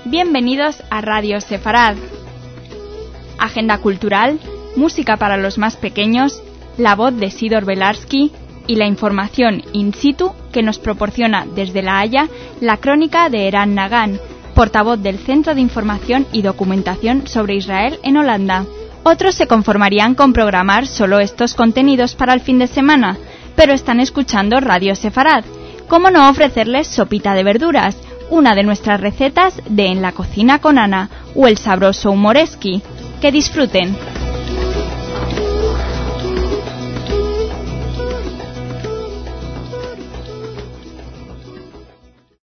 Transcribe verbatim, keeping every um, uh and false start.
Bienvenidos a Radio Sefarad. Agenda cultural, música para los más pequeños, la voz de Sidor Belarsky y la información in situ que nos proporciona desde La Haya la crónica de Eran Nagán, portavoz del Centro de Información y Documentación sobre Israel en Holanda. Otros se conformarían con programar solo estos contenidos para el fin de semana, pero están escuchando Radio Sefarad. ¿Cómo no ofrecerles sopita de verduras, una de nuestras recetas de En la cocina con Ana, o el sabroso humoreski? ¡Que disfruten!